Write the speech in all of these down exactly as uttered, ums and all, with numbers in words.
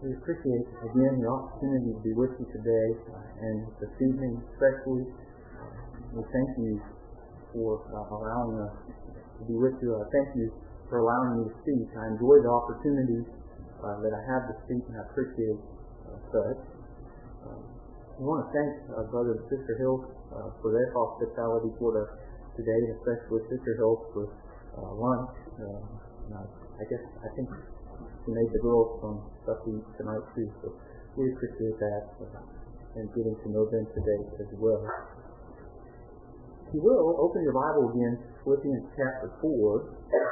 We appreciate, again, the opportunity to be with you today uh, and this evening especially. Uh, we thank you for uh, allowing us to be with you. I thank you for allowing me to speak. I enjoy the opportunity uh, that I have to speak, and I appreciate uh, such. Uh, I want to thank uh, Brother and Sister Hill uh, for their hospitality toward us today, and especially Sister Hill for uh, lunch. Uh, I, I guess, I think she made the girls some stuff to eat tonight too, so we appreciate that uh, and getting to know them today as well. If you will, open your Bible again to Philippians chapter four.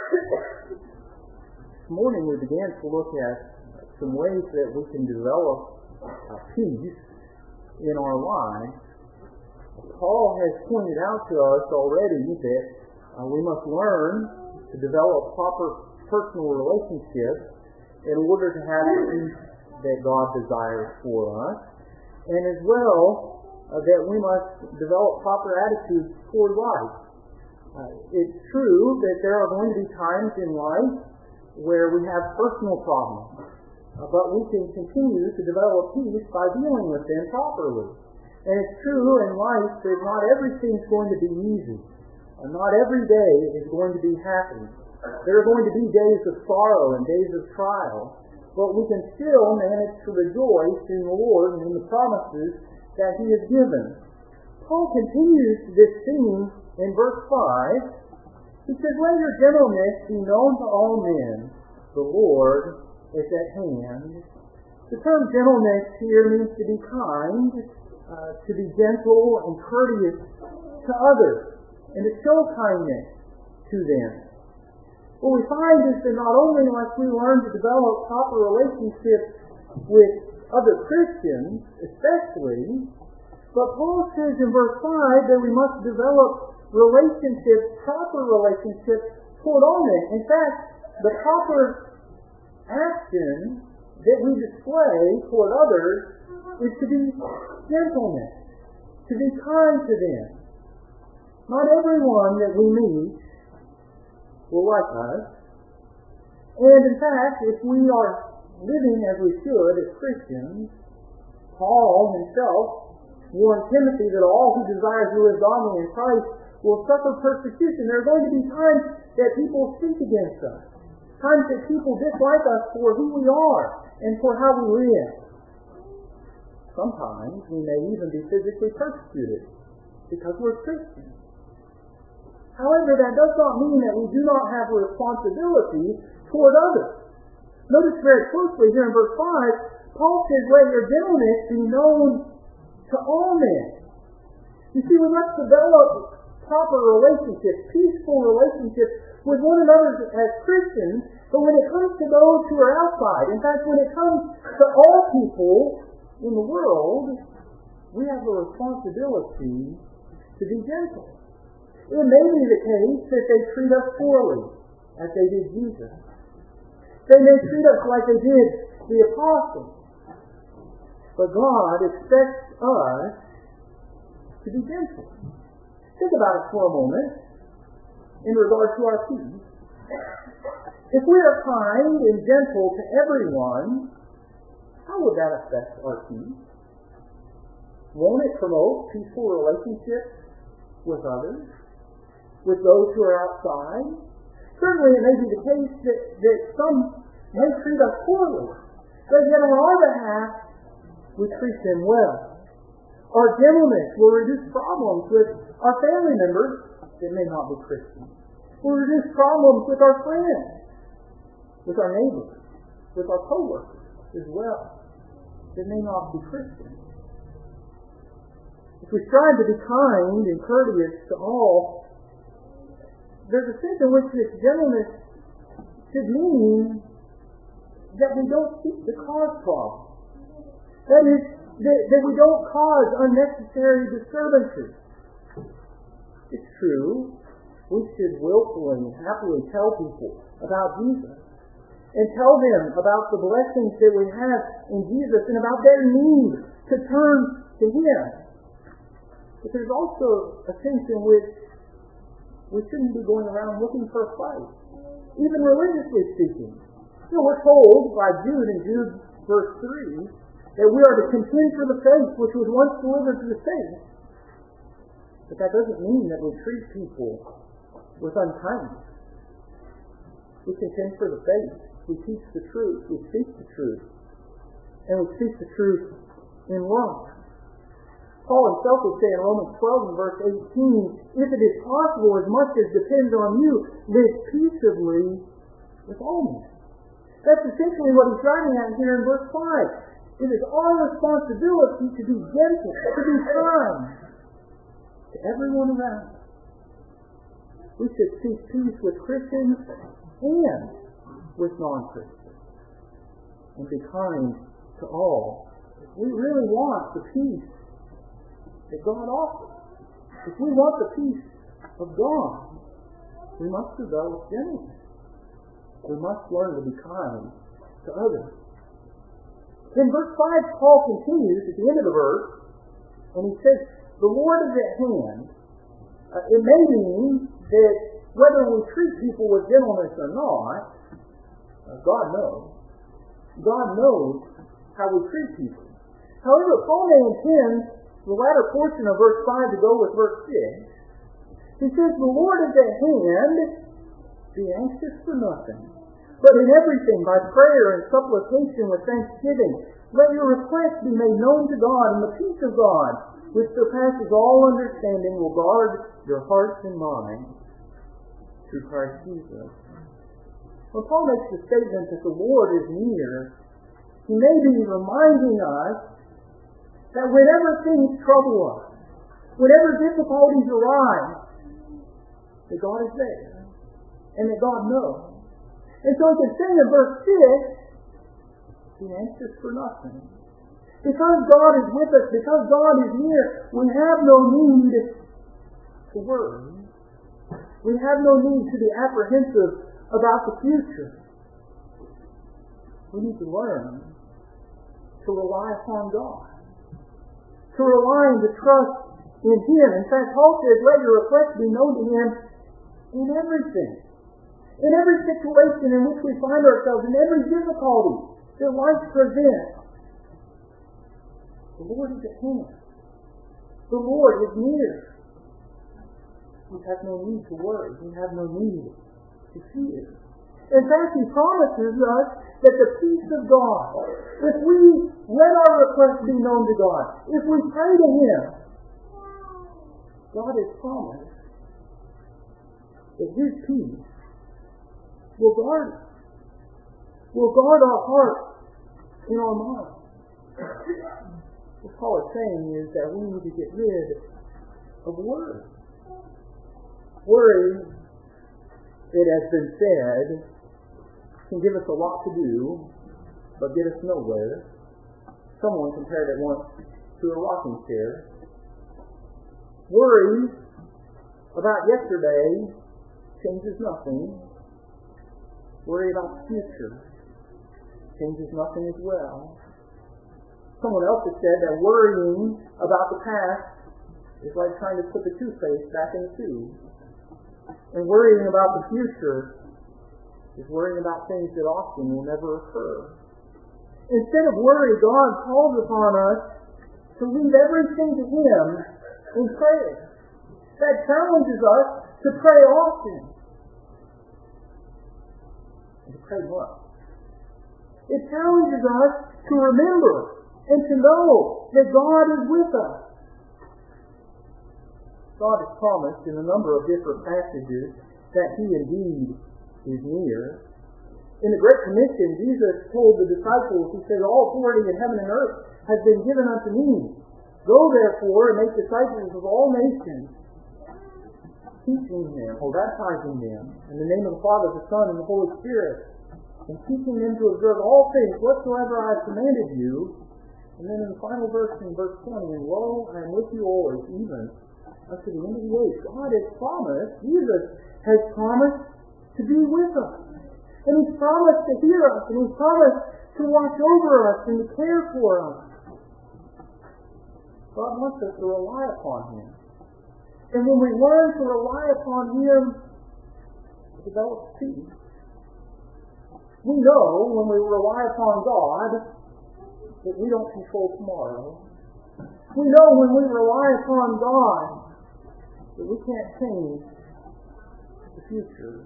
This morning we began to look at some ways that we can develop uh, peace in our lives. Paul has pointed out to us already that uh, we must learn to develop proper personal relationships in order to have the peace that God desires for us, and as well uh, that we must develop proper attitudes toward life. Uh, it's true that there are going to be times in life where we have personal problems, uh, but we can continue to develop peace by dealing with them properly. And it's true in life that not everything's going to be easy. Uh, not every day is going to be happy. There are going to be days of sorrow and days of trial, but we can still manage to rejoice in the Lord and in the promises that He has given. Paul continues this theme in verse five. He says, "Let your gentleness be known to all men. The Lord is at hand." The term gentleness here means to be kind, uh, to be gentle and courteous to others, and to show kindness to them. What we find is that not only must we learn to develop proper relationships with other Christians, especially, but Paul says in verse five that we must develop relationships, proper relationships toward all men. In fact, the proper action that we display toward others is to be gentleness, to be kind to them. Not everyone that we meet will like us. And in fact, if we are living as we should as Christians, Paul himself warned Timothy that all who desire to live godly in Christ will suffer persecution. There are going to be times that people speak against us, times that people dislike us for who we are and for how we live. Sometimes we may even be physically persecuted because we're Christians. However, that does not mean that we do not have a responsibility toward others. Notice very closely here in verse five, Paul says, "Let your gentleness be known to all men." You see, we must develop proper relationships, peaceful relationships with one another as Christians, but when it comes to those who are outside, in fact, when it comes to all people in the world, we have a responsibility to be gentle. It may be the case that they treat us poorly, as they did Jesus. They may treat us like they did the apostles. But God expects us to be gentle. Think about it for a moment in regard to our peace. If we are kind and gentle to everyone, how would that affect our peace? Won't it promote peaceful relationships with others? With those who are outside? Certainly it may be the case that, that some may treat us poorly, but yet on our behalf, we treat them well. Our gentleness will reduce problems with our family members that may not be Christians. Will reduce problems with our friends, with our neighbors, with our co-workers as well, that may not be Christians. If we strive to be kind and courteous to all, there's a sense in which this gentleness should mean that we don't seek to cause problems. That is, that, that we don't cause unnecessary disturbances. It's true, we should willfully and happily tell people about Jesus and tell them about the blessings that we have in Jesus and about their need to turn to Him. But there's also a sense in which we shouldn't be going around looking for a fight, even religiously speaking. You know, we're told by Jude in Jude verse three, that we are to contend for the faith which was once delivered to the saints. But that doesn't mean that we treat people with unkindness. We contend for the faith. We teach the truth. We speak the truth. And we speak the truth in love. Paul himself would say in Romans twelve and verse eighteen, if it is possible, as much as depends on you, live peaceably with all men. That's essentially what he's driving at here in verse five. It is our responsibility to be gentle, to be kind to everyone around us. We should seek peace with Christians and with non-Christians, and be kind to all. If we really want the peace that God offers, if we want the peace of God, we must develop gentleness. We must learn to be kind to others. In verse five, Paul continues at the end of the verse, and he says, the Lord is at hand. Uh, it may mean that whether we treat people with gentleness or not, uh, God knows. God knows how we treat people. However, Paul may intend the latter portion of verse five to go with verse six. He says, the Lord is at hand. Be anxious for nothing, but in everything by prayer and supplication with thanksgiving, let your requests be made known to God, and the peace of God, which surpasses all understanding, will guard your hearts and minds through Christ Jesus. When Paul makes the statement that the Lord is near, he may be reminding us that whenever things trouble us, whenever difficulties arise, that God is there, and that God knows. And so he can say in verse six, be anxious for nothing. Because God is with us, because God is near, we have no need to worry. We have no need to be apprehensive about the future. We need to learn to rely upon God, to rely and to trust in Him. In fact, Paul says, let your requests be known to Him in everything. In every situation in which we find ourselves, in every difficulty that life presents, the Lord is at hand. The Lord is near. We have no need to worry. We have no need to fear. In fact, He promises us that the peace of God, if we let our requests be known to God, if we pray to Him, God has promised that His peace will guard us, will guard our hearts and our minds. What Paul is saying is that we need to get rid of worry. Worry, it has been said, can give us a lot to do, but get us nowhere. Someone compared it once to a rocking chair. Worry about yesterday changes nothing. Worry about the future changes nothing as well. Someone else has said that worrying about the past is like trying to put the toothpaste back in the tube. And worrying about the future is worrying about things that often will never occur. Instead of worry, God calls upon us to leave everything to Him in prayer. That challenges us to pray often. And to pray much. It challenges us to remember and to know that God is with us. God has promised in a number of different passages that He indeed is near. In the Great Commission, Jesus told the disciples, He said, all authority in heaven and earth has been given unto me. Go therefore and make disciples of all nations, teaching them, or baptizing them, in the name of the Father, the Son, and the Holy Spirit, and teaching them to observe all things whatsoever I have commanded you. And then in the final verse, in verse twenty, and lo, I am with you always, even unto the end of the age. God has promised, Jesus has promised to be with us. And He's promised to hear us, and He's promised to watch over us and to care for us. God wants us to rely upon Him. And when we learn to rely upon Him, it develops peace. We know when we rely upon God that we don't control tomorrow. We know when we rely upon God that we can't change the future.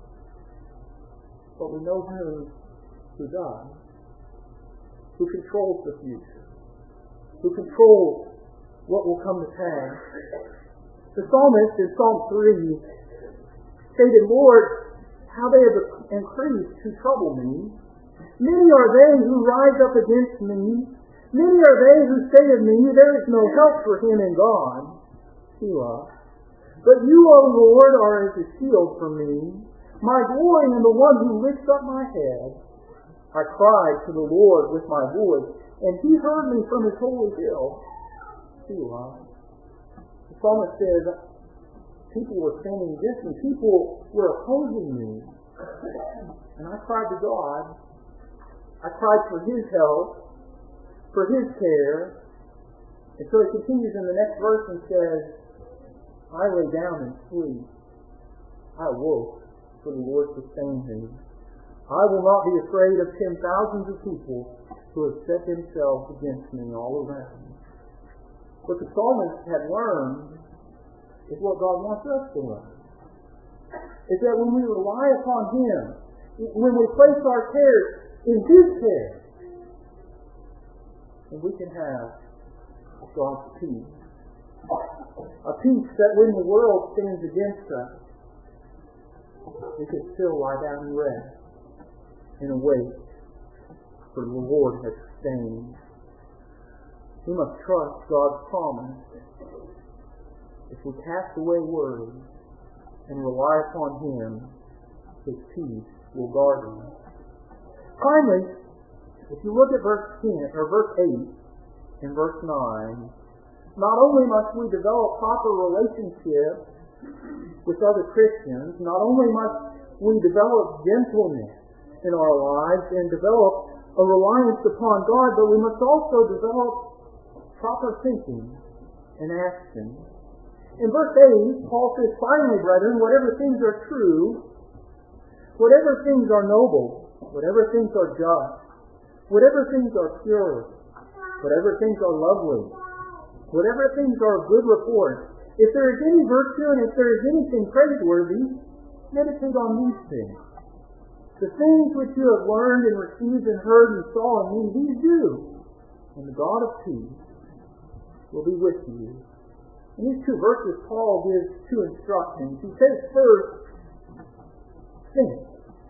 But we know who, who does, who controls the future, who controls what will come to pass. The psalmist in Psalm three stated, Lord, how they have increased who trouble me. Many are they who rise up against me. Many are they who say of me, there is no help for him in God. Selah. But you, O Lord, are as a shield for me, my glory and the one who lifts up my head. I cried to the Lord with my voice, and he heard me from his holy hill. Selah. The psalmist says, people were standing against me. People were opposing me. And I cried to God. I cried for his help, for his care. And so he continues in the next verse and says, I lay down and sleep. I awoke, for the Lord sustained me. I will not be afraid of ten thousands of people who have set themselves against me all around me. What the psalmist had learned is what God wants us to learn. Is that when we rely upon him, when we place our cares in his care, then we can have God's peace. A peace that when the world stands against us, we can still lie down and rest and await, for the Lord has sustained. We must trust God's promise. If we cast away worry and rely upon him, his peace will guard us. Finally, if you look at verse ten or verse eight and verse nine, not only must we develop proper relationships with other Christians, not only must we develop gentleness in our lives and develop a reliance upon God, but we must also develop proper thinking and action. In verse eight, Paul says, finally, brethren, whatever things are true, whatever things are noble, whatever things are just, whatever things are pure, whatever things are lovely, whatever things are of good report, if there is any virtue and if there is anything praiseworthy, meditate on these things. The things which you have learned and received and heard and saw in me, these do, and the God of peace will be with you. In these two verses, Paul gives two instructions. He says first, think.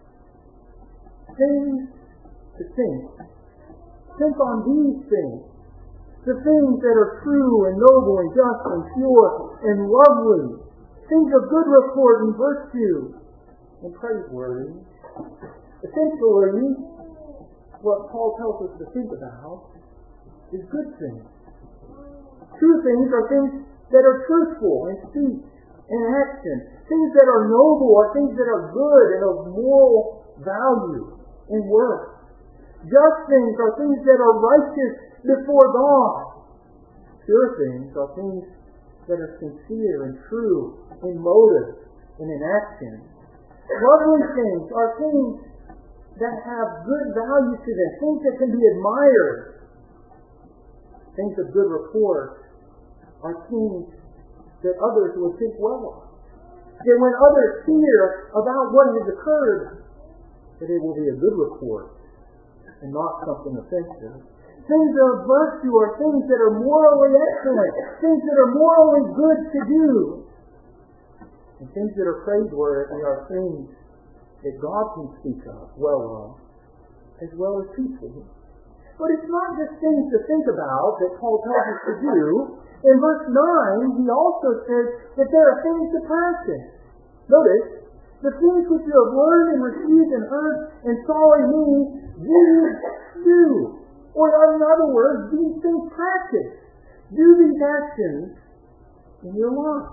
Things to think. Think on these things. The things that are true and noble and just and pure and lovely. Things of good report and virtue and praiseworthy. Essentially, what Paul tells us to think about is good things. True things are things that are truthful in speech and action. Things that are noble are things that are good and of moral value and worth. Just things are things that are righteous before God. Pure things are things that are sincere and true in motive and in action. Lovely things are things that have good value to them, things that can be admired. Things of good report are things that others will think well of. That when others hear about what has occurred, that it will be a good report and not something offensive. Things of virtue are things that are morally excellent, things that are morally good to do. And things that are praiseworthy are things that God can speak of, well of, as well as people. But it's not just things to think about that Paul tells us to do. In verse nine, he also says that there are things to practice. Notice, the things which you have learned and received and heard and saw in me, these do. Or in other words, these things practice. Do these actions in your life.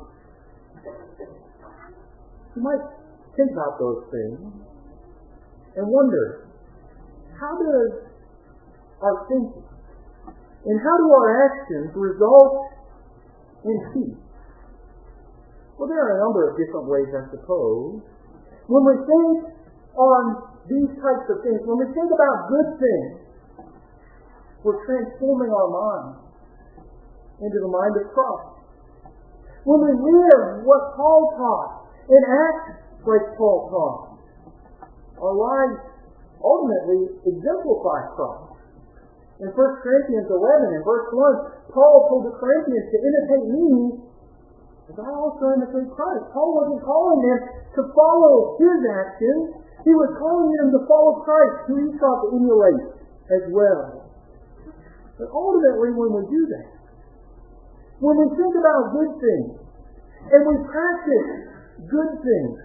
You might think about those things and wonder, how does our thinking and how do our actions result in peace? Well, there are a number of different ways, I suppose. When we think on these types of things, when we think about good things, we're transforming our mind into the mind of Christ. When we live what Paul taught and act like Paul taught, our lives ultimately exemplify Christ. In First Corinthians eleven, in verse one, Paul told the Corinthians to imitate me as I also imitate Christ. Paul wasn't calling them to follow his actions. He was calling them to follow Christ, who he sought to emulate as well. But ultimately, when we do that, when we think about good things, and we practice good things,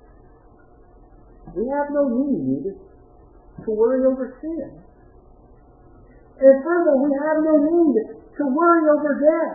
we have no need to worry over sin. And further, we have no need to worry over death.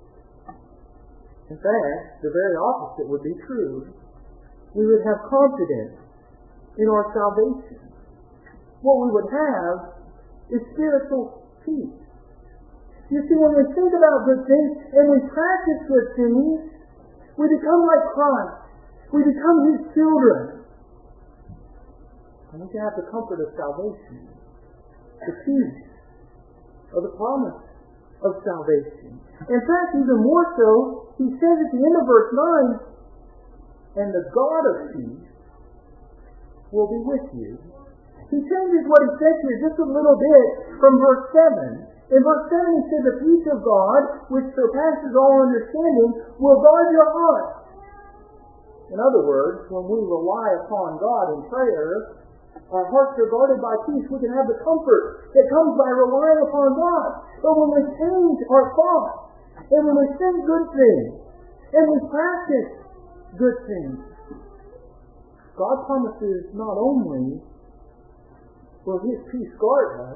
In fact, the very opposite would be true. We would have confidence in our salvation. What we would have is spiritual peace. You see, when we think about good things and we practice good things, we become like Christ. We become His children. And we can have the comfort of salvation, the peace of the promise of salvation. In fact, even more so, he says at the end of verse nine, and the God of peace will be with you. He changes what he says here just a little bit from verse seven. In verse seven he said, the peace of God, which surpasses all understanding, will guard your heart. In other words, when we rely upon God in prayer, our hearts are guarded by peace. We can have the comfort that comes by relying upon God. But when we change our thoughts, and when we think good things, and we practice good things, God promises not only will His peace guard us,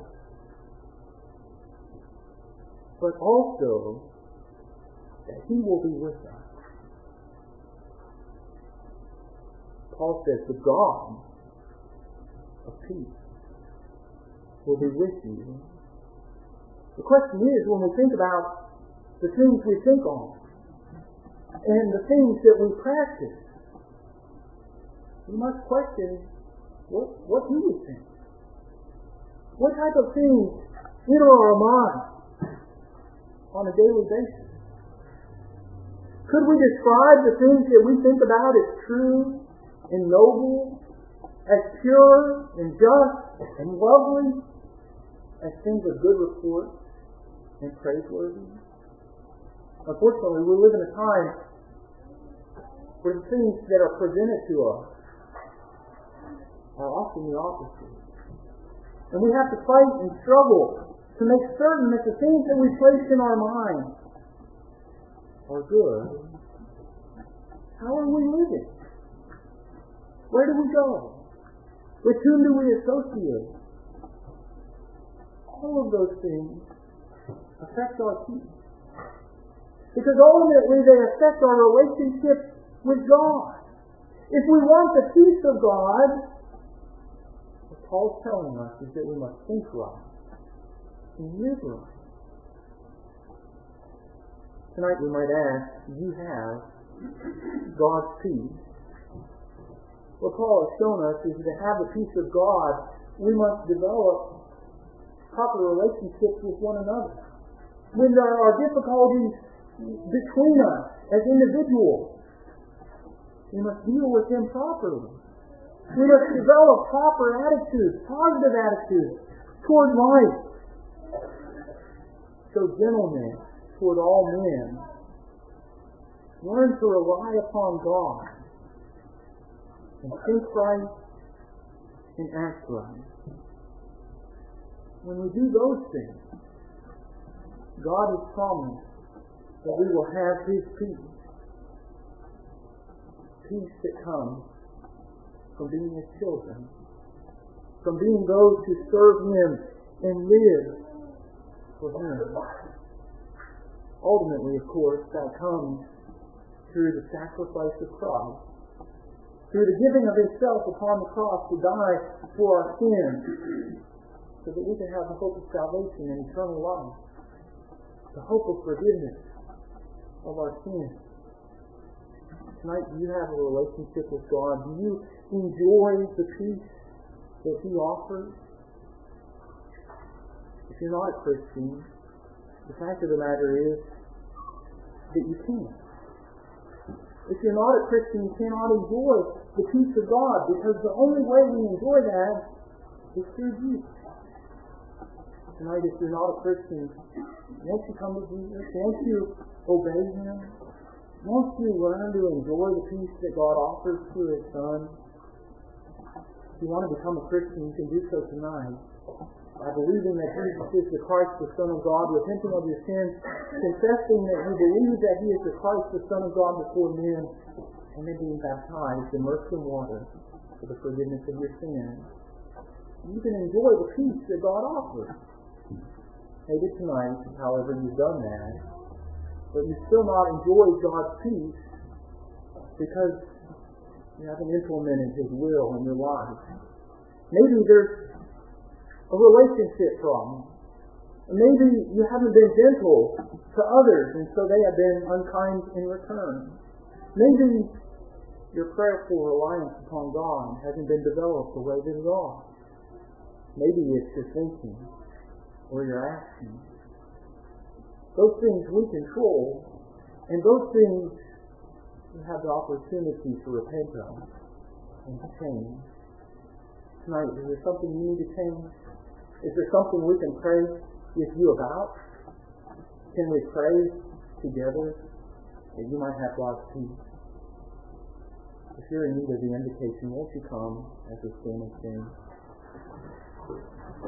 but also that He will be with us. Paul says, the God of peace will be with you. The question is, when we think about the things we think on and the things that we practice, we must question what, what do we think? What type of things enter our mind on a daily basis? Could we describe the things that we think about as true and noble, as pure and just and lovely, as things of good report and praiseworthy? Unfortunately, we live in a time where the things that are presented to us are often the opposite. And we have to fight and struggle to make certain that the things that we place in our mind are good. How are we living? Where do we go? With whom do we associate? All of those things affect our peace. Because ultimately they affect our relationship with God. If we want the peace of God, what Paul's telling us is that we must think right and live right. Tonight we might ask, do you have God's peace? What Paul has shown us is that to have the peace of God, we must develop proper relationships with one another. When there are difficulties between us as individuals, we must deal with them properly. We must develop proper attitudes, positive attitudes toward life. Show gentleness toward all men. Learn to rely upon God. And think right and act right. When we do those things, God has promised that we will have His peace. Peace that comes from being His children, from being those who serve Him and live for Him. Ultimately, of course, that comes through the sacrifice of Christ, through the giving of Himself upon the cross to die for our sins, so that we can have the hope of salvation and eternal life, the hope of forgiveness of our sins. Tonight, do you have a relationship with God? Do you enjoy the peace that He offers? if you're not a Christian, the fact of the matter is that you can't. If you're not a Christian, you cannot enjoy the peace of God, because the only way we enjoy that is through Jesus. Tonight, if you're not a Christian, won't you come to Jesus? Won't you obey Him? Won't you learn to enjoy the peace that God offers through His Son? If you want to become a Christian, you can do so tonight by believing that Jesus is the Christ, the Son of God, repenting of your sins, confessing that you believe that He is the Christ, the Son of God before men, and then being baptized, immersed in water for the forgiveness of your sins. You can enjoy the peace that God offers. Maybe tonight, however, you've done that, but you still not enjoyed God's peace because you haven't implemented His will in your life. Maybe there's a relationship problem. Maybe you haven't been gentle to others, and so they have been unkind in return. Maybe your prayerful reliance upon God hasn't been developed the way that it ought. Maybe it's your thinking or your actions. Those things we control, and those things we have the opportunity to repent of and to change. Tonight, is there something you need to change? Is there something we can pray with you about? Can we pray together that you might have God's peace? If you're in need of the invitation, won't you come as we stand and sing?